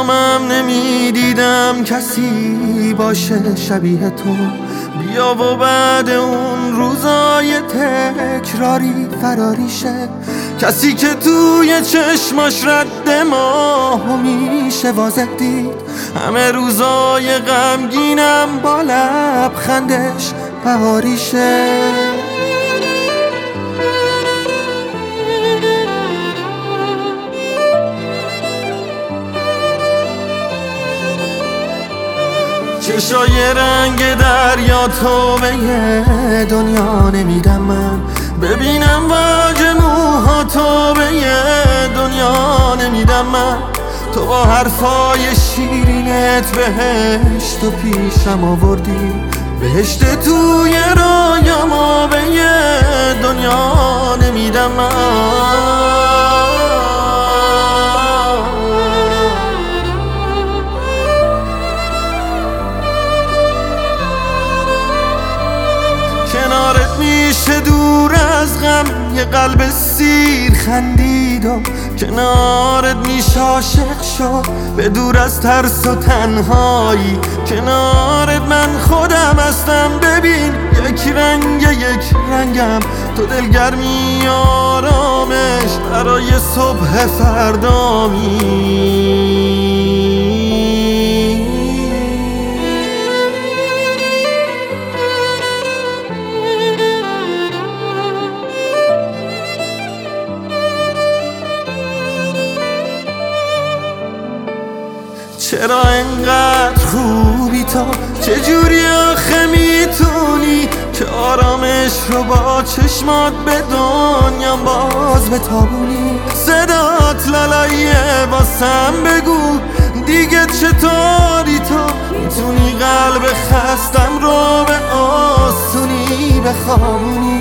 حرامم نمیدیدم کسی باشه شبیه تو. بیا و بعد اون روزای تکراری فراری شه، کسی که توی چشماش رد ماهو میشه واضح دید. همه روزای غمگینم با لبخندش بهاری شه. چشای رنگ دریا تو به یه دنیا نمیدم من، ببینم واج موها تو به یه دنیا نمیدم من. تو با حرفای شیرینت بهشت و پیشم آوردی، بهشت توی رایامو به یه دنیا نمیدم من. کنارت میشه دور از غم یه قلب سیر خندید و کنارت میشه عاشق شد به دور از ترس و تنهایی. کنارت من خودم هستم، ببین یک رنگ یک رنگم، تو دلگرمی آرامش برای صبح فردامی. چرا انقدر خوبی تو، چجوری آخه میتونی که آرامش رو با چشمات به دنیا باز بتابونی؟ صدات لالاییه واسم بگو دیگه چطوری تو میتونی قلب خستم رو به آسونی بخوابونی؟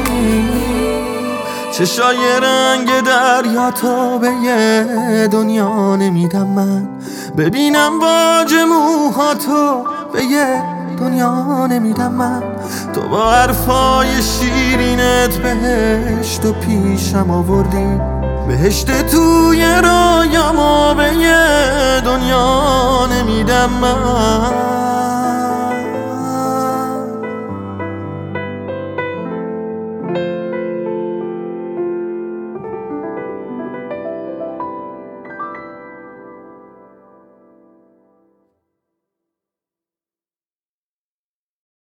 چشای رنگ دریا تو به یه دنیا نمیدم من، ببینم واج موها تو به یه دنیا نمیدم من. تو با حرفای شیرینت بهشت و پیشم آوردی، بهشت توی رایامو به یه دنیا نمیدم من.